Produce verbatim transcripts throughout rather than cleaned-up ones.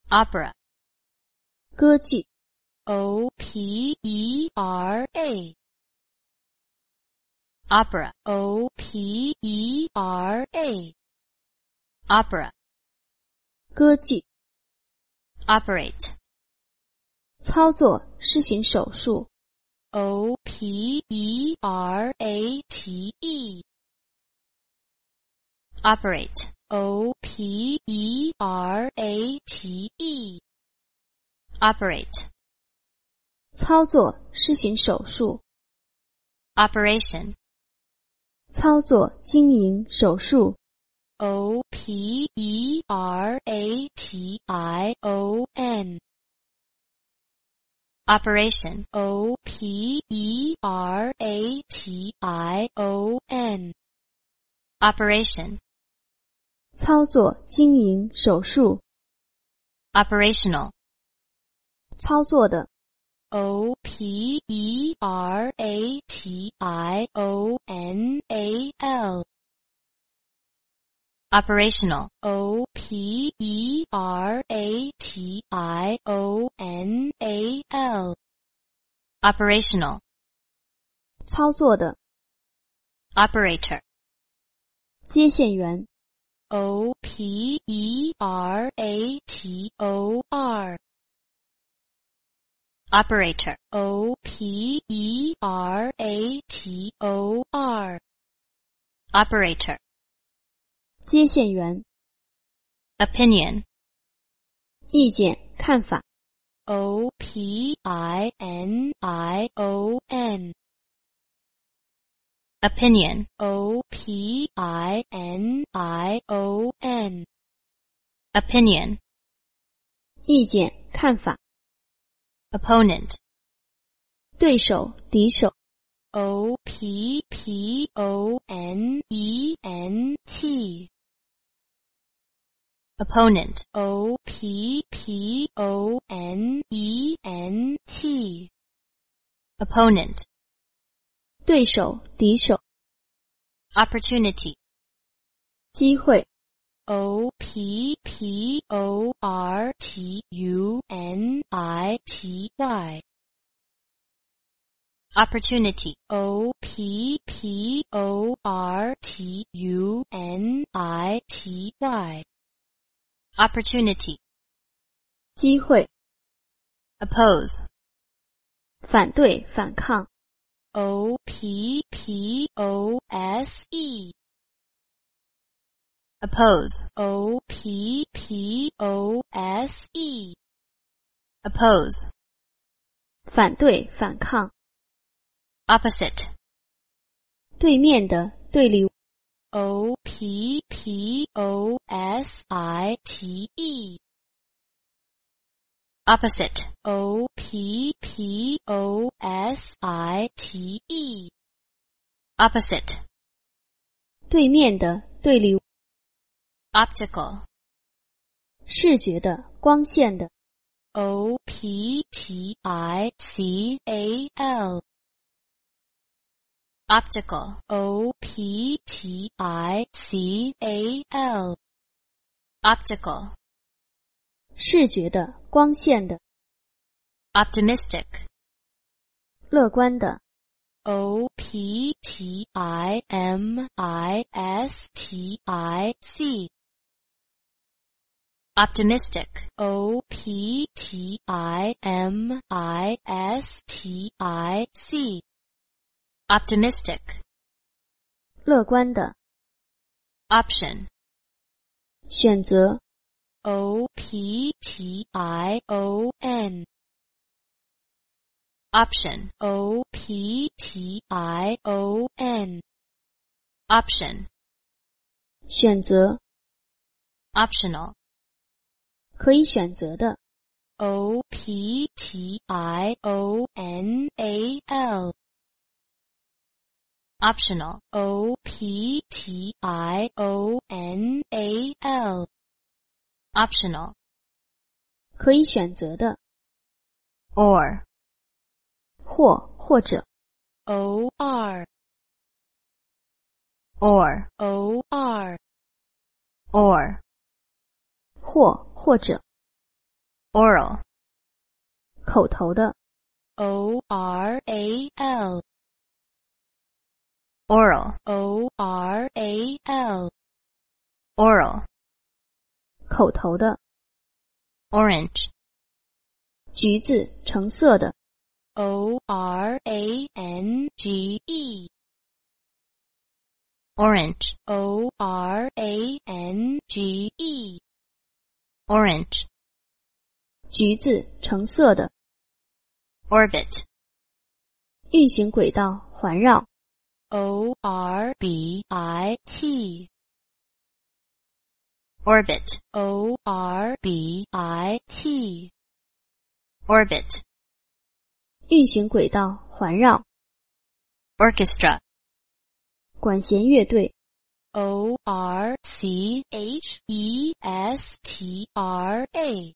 opera, 歌剧 O P E R A, opera, O P E R A, opera, 歌剧 operate, 操作施行手术 O P E R A T E, operate, O P E R A T E, operate, 操作施行手术 operation, 操作经营手术 O P E R A T I O N, operation, O P E R A T I O N, operation, 操作经营手术 operational, 操作的 O P E R A T I O N A L, operational, O P E R A T I O N A L, operational, 操作的 operator, 接线员 O P E R A T O R, operator, O P E R A T O R, operator, 接线员 opinion, 意见看法 O P I N I O N, opinion, O P I N I O N, opinion, 意见看法 opponent, 对手敌手 O P P O N E N T, opponent, O P P O N E N T, opponent, 对手敌手 opportunity, 机会 O P P O R T U N I T Y, opportunity, O P P O R T U N I T Y, opportunity, 机会 oppose, 反对反抗 O P P O S E, oppose, O P P O S E, oppose, 反对反抗 opposite, 对面的对立 O P P O S I T E, opposite, O P P O S I T E, opposite, 对面的对立 optical, 视觉的光线的 O P T I C A L, optical, O P T I C A L, optical, 视觉的光线的 optimistic, 乐观的 O P T I M I S T I C, optimistic, O P T I M I S T I C, optimistic, 乐观的 option, 选择 O P T I O N, option, O P T I O N, option, 选择 optional, 可以选择的 O P T I O N A L, optional, O P T I O N A L, optional, 可以选择的 or, 或或者 O R, or, O R, or, 或或者 oral, 口头的， O R A L, oral, O R A L, oral, 口头的， orange, 橘子，橙色的， O R A N G E, orange, O R A N G E, orange, 橘子，橙色的， orbit, 运行轨道，环绕， O R B I T, orbit, O R B I T, orbit, 运行轨道，环绕， orchestra, 管弦乐队， O R C H E S T R A,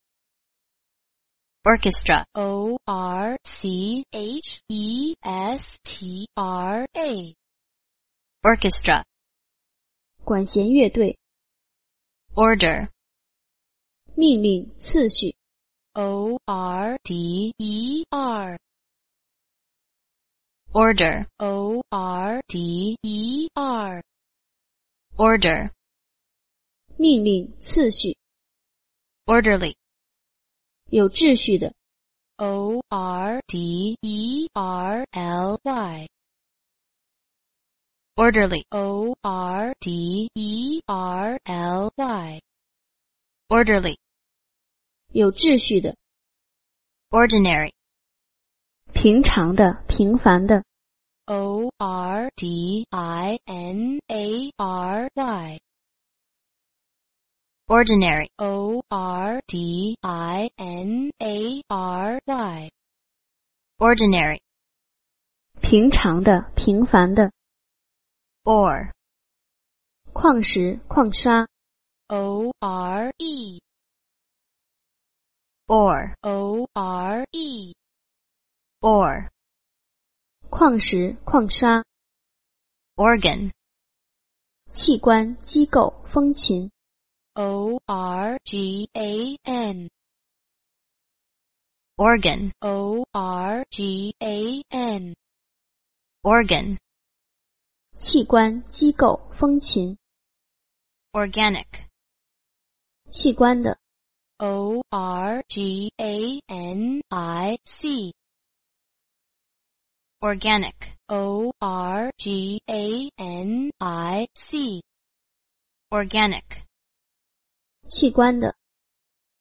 orchestra, O R C H E S T R A, orchestra, 管弦乐队， order, 命令，次序， O R D E R, order, O R D E R, order, 命令，次序， orderly, 有秩序的， O R D E R L Y, orderly, O R D E R L Y, orderly, 有秩序的， ordinary, 平常的，平凡的， O R D I N A R Y, ordinary, O R D I N A R Y, ordinary, 平常的，平凡的， ore, 矿石，矿砂， O R E, ore, O R E, ore, 矿石，矿砂， organ, 器官，机构，风琴， O R G A N, organ, O R G A N, organ, 器官，机构，风琴， organic, 器官的， O R G A N I C, organic, O R G A N I C, organic, 器官的，